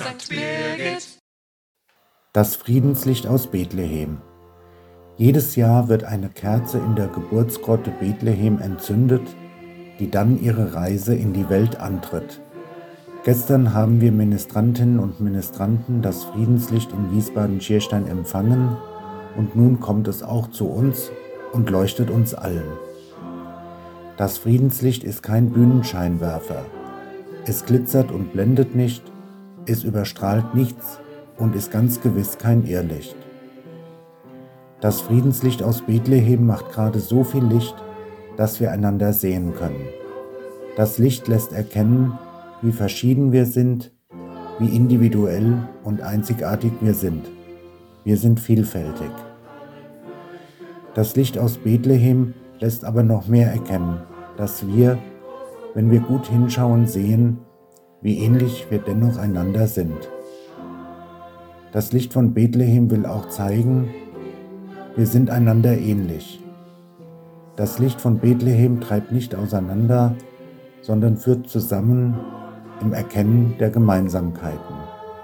St. Birgit. Das Friedenslicht aus Bethlehem. Jedes Jahr wird eine Kerze in der Geburtsgrotte Bethlehem entzündet, die dann ihre Reise in die Welt antritt. Gestern haben wir Ministrantinnen und Ministranten das Friedenslicht in Wiesbaden-Schierstein empfangen und nun kommt es auch zu uns und leuchtet uns allen. Das Friedenslicht ist kein Bühnenscheinwerfer. Es glitzert und blendet nicht, es überstrahlt nichts und ist ganz gewiss kein Irrlicht. Das Friedenslicht aus Bethlehem macht gerade so viel Licht, dass wir einander sehen können. Das Licht lässt erkennen, wie verschieden wir sind, wie individuell und einzigartig wir sind. Wir sind vielfältig. Das Licht aus Bethlehem lässt aber noch mehr erkennen, dass wir, wenn wir gut hinschauen, sehen, wie ähnlich wir dennoch einander sind. Das Licht von Bethlehem will auch zeigen, wir sind einander ähnlich. Das Licht von Bethlehem treibt nicht auseinander, sondern führt zusammen im Erkennen der Gemeinsamkeiten.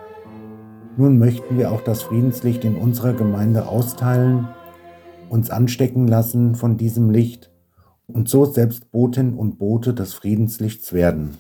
Nun möchten wir auch das Friedenslicht in unserer Gemeinde austeilen, uns anstecken lassen von diesem Licht und so selbst Botinnen und Bote des Friedenslichts werden.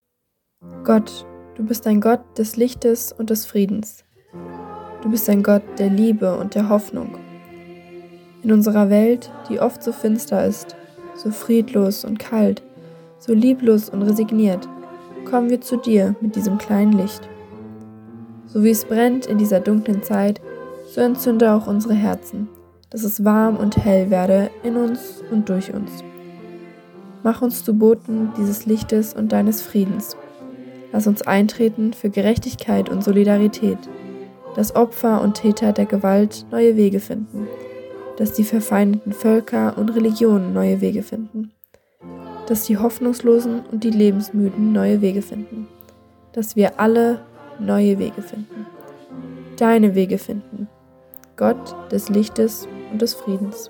Gott, du bist ein Gott des Lichtes und des Friedens. Du bist ein Gott der Liebe und der Hoffnung. In unserer Welt, die oft so finster ist, so friedlos und kalt, so lieblos und resigniert, kommen wir zu dir mit diesem kleinen Licht. So wie es brennt in dieser dunklen Zeit, so entzünde auch unsere Herzen, dass es warm und hell werde in uns und durch uns. Mach uns zu Boten dieses Lichtes und deines Friedens. Lass uns eintreten für Gerechtigkeit und Solidarität, dass Opfer und Täter der Gewalt neue Wege finden, dass die verfeindeten Völker und Religionen neue Wege finden, dass die Hoffnungslosen und die Lebensmüden neue Wege finden, dass wir alle neue Wege finden, deine Wege finden, Gott des Lichtes und des Friedens.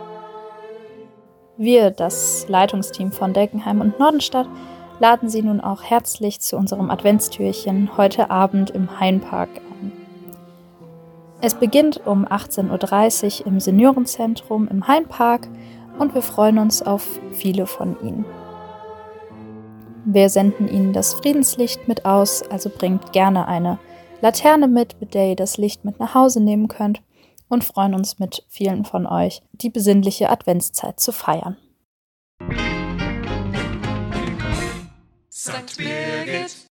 Wir, das Leitungsteam von Deckenheim und Nordenstadt, laden Sie nun auch herzlich zu unserem Adventstürchen heute Abend im Hainpark ein. Es beginnt um 18:30 Uhr im Seniorenzentrum im Hainpark und wir freuen uns auf viele von Ihnen. Wir senden Ihnen das Friedenslicht mit aus, also bringt gerne eine Laterne mit der ihr das Licht mit nach Hause nehmen könnt und freuen uns mit vielen von euch, die besinnliche Adventszeit zu feiern. St. Birgit.